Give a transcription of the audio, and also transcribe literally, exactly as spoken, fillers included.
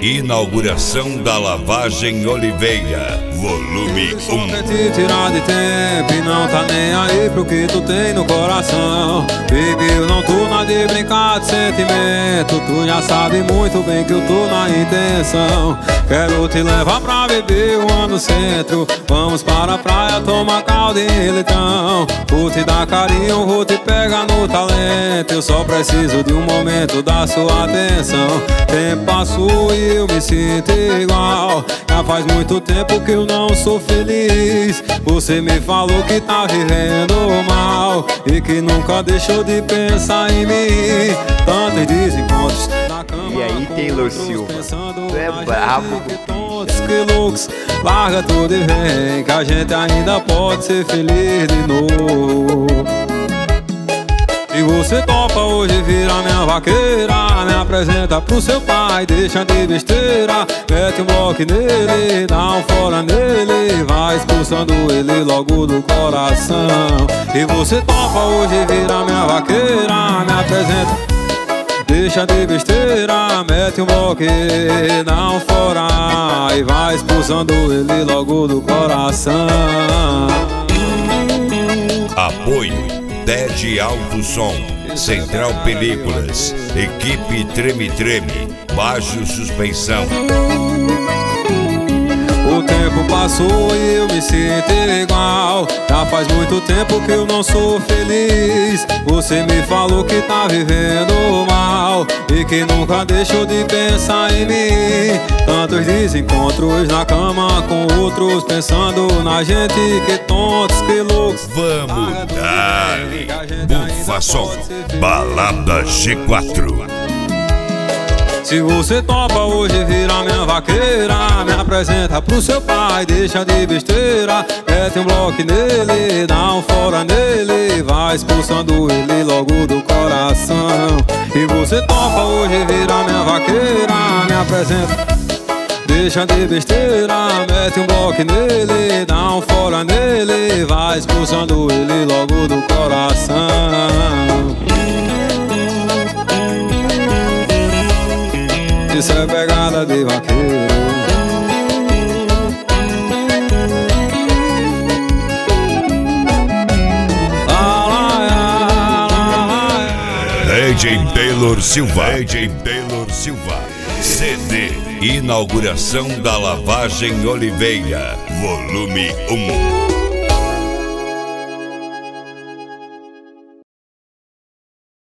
inauguração da Lavagem Oliveira, volume um. Quer te tirar de tempo e não tá nem aí pro que tu tem no coração. Baby, eu não tô na de brincar de sentimento. Tu já sabe muito bem que eu tô na intenção. Quero te levar pra beber uma no centro. Vamos para a praia, tomar caldo e leitão. Vou te dar carinho, vou te pegar no talento. Eu só preciso de um momento da sua atenção. Tempo passou e eu me sinto igual. Já faz muito tempo que eu não sou feliz. Você me falou que tá vivendo mal e que nunca deixou de pensar em mim. Tantos desencontros na cama. E aí, Taylor Silva, tu é brabo, que loucos, larga tudo e vem, que a gente ainda pode ser feliz de novo. E você topa hoje virar minha vaqueira, me apresenta pro seu pai, deixa de besteira. Mete um bloco nele, dá um fora nele, vai expulsando ele logo do coração. E você topa hoje virar minha vaqueira, me apresenta, deixa de besteira, mete um bloco, dá um fora e vai expulsando ele logo do coração. Apoio T E D Alto Som, Central Películas, Equipe Treme Treme, Baixo Suspensão. O tempo passou e eu me sinto igual. Já faz muito tempo que eu não sou feliz. Você me falou que tá vivendo mal e que nunca deixou de pensar em mim. Tantos desencontros na cama com outros, pensando na gente. Que tontos, que loucos. Vamos dar-lhe Bufa Som, Balada G quatro. Se você topa hoje virar minha vaqueira, me apresenta pro seu pai, deixa de besteira. Mete um bloco nele, dá um fora nele, vai expulsando ele logo do coração. E você topa hoje virar minha vaqueira, me apresenta, deixa de besteira. Mete um bloco nele, dá um fora nele, vai expulsando ele logo do coração. Isso é pegada de vaqueiro. D J Taylor Silva, D J Taylor Silva, C D Inauguração da Lavagem Oliveira, volume um.